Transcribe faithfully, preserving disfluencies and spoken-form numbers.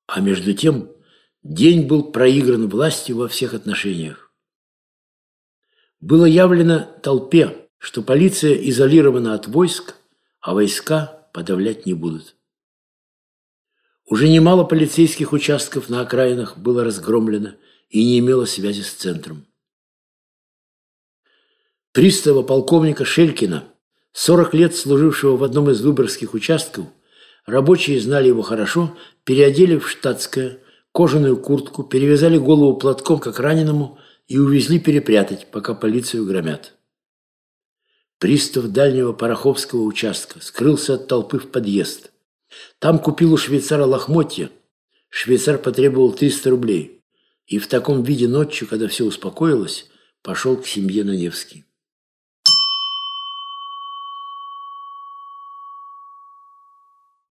А между тем день был проигран властью во всех отношениях. Было явлено толпе, что полиция изолирована от войск, а войска подавлять не будут. Уже немало полицейских участков на окраинах было разгромлено и не имело связи с центром. Пристава полковника Шелькина, сорок лет служившего в одном из выборгских участков, рабочие знали его хорошо, переодели в штатское, кожаную куртку, перевязали голову платком, как раненому, и увезли перепрятать, пока полицию громят. Пристав дальнего Пороховского участка скрылся от толпы в подъезд. Там купил у швейцара лохмотья. Швейцар потребовал триста рублей. И в таком виде ночью, когда все успокоилось, пошел к семье на Невский.